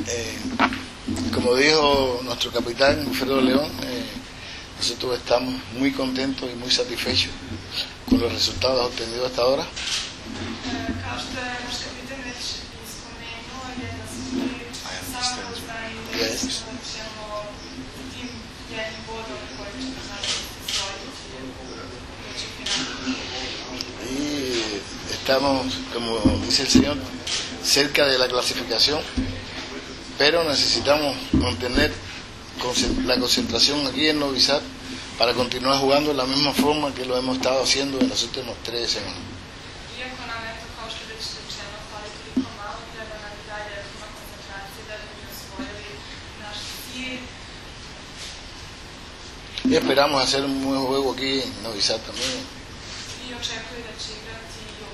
Como dijo nuestro capitán Wilfredo León, nosotros estamos muy contentos y muy satisfechos con los resultados obtenidos hasta ahora. Yes. Y estamos, como dice el señor, cerca de la clasificación, pero necesitamos mantener la concentración aquí en Novi Sad para continuar jugando de la misma forma que lo hemos estado haciendo en las últimas 3 semanas. Y esperamos hacer un buen juego aquí en Novi Sad también.